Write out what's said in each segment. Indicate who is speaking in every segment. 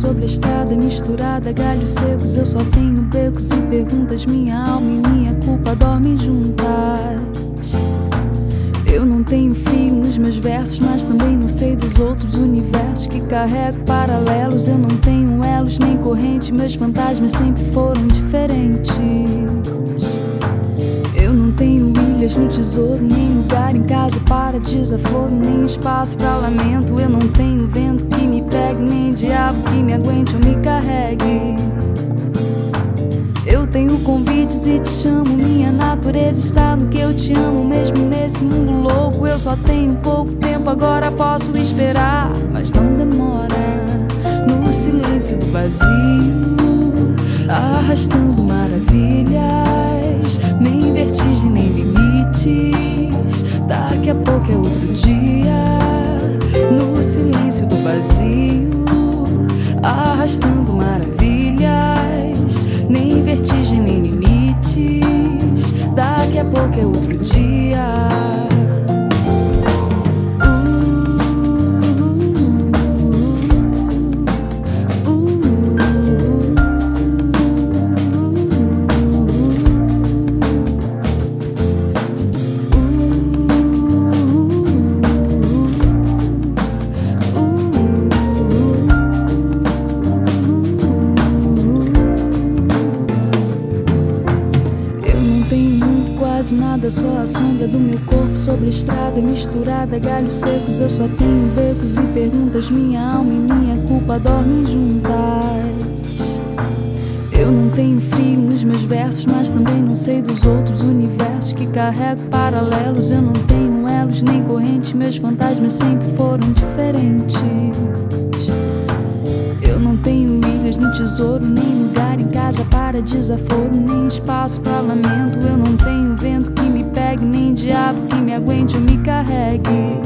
Speaker 1: sobre a estrada misturada, galhos secos. Eu só tenho becos e perguntas. Minha alma e minha culpa dormem juntas. Eu não tenho frio nos meus versos, mas também não sei dos outros universos que carrego paralelos. Eu não tenho elos nem corrente, meus fantasmas sempre foram diferentes. Eu não tenho ilhas no tesouro, nem lugar em casa para desaforo, nem espaço para lamento. Eu não tenho vento que me pegue, nem diabo que me aguente ou me carregue. Eu tenho convites e te chamo. Minha natureza está no que eu te amo. Mesmo nesse mundo louco, eu só tenho pouco tempo. Agora posso esperar, mas não demora. No silêncio do vazio, arrastando maravilhas. Nem vertigem, nem limites. Daqui a pouco é outro dia. No silêncio do vazio, arrastando maravilhas. Nem vertigem, nem limites. Daqui a pouco é outro dia. Nada, só a sombra do meu corpo sobre a estrada misturada, galhos secos. Eu só tenho becos e perguntas. Minha alma e minha culpa dormem juntas. Eu não tenho frio nos meus versos, mas também não sei dos outros universos que carrego paralelos. Eu não tenho elos nem corrente, meus fantasmas sempre foram diferentes. Eu não tenho ilhas no tesouro, nem lugar em casa para desaforo, nem espaço para lamento. Eu não tenho vento que me pegue, nem diabo que me aguente ou me carregue.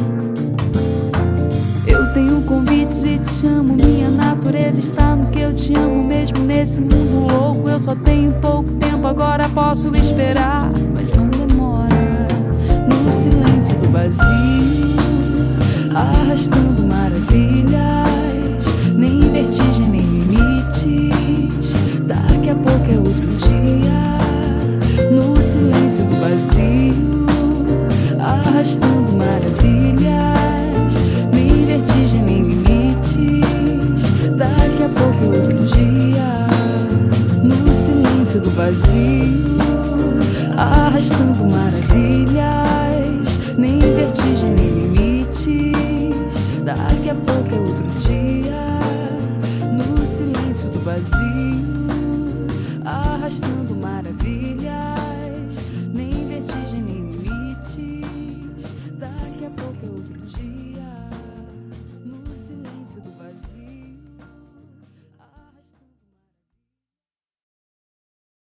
Speaker 1: Eu tenho convites e te chamo. Minha natureza está no que eu te amo. Mesmo nesse mundo louco, eu só tenho pouco tempo. Agora posso esperar, mas não demora. No silêncio do vazio, arrastando maravilhas. Nem vertigem, nem limites. Daqui a pouco é outro dia. No silêncio do vazio, arrastando maravilhas. Nem vertigem, nem limites. Daqui a pouco é outro dia. No silêncio do vazio, arrastando maravilhas. Nem vertigem, nem limites. Daqui a pouco é outro dia. No silêncio do vazio, arrastando maravilhas.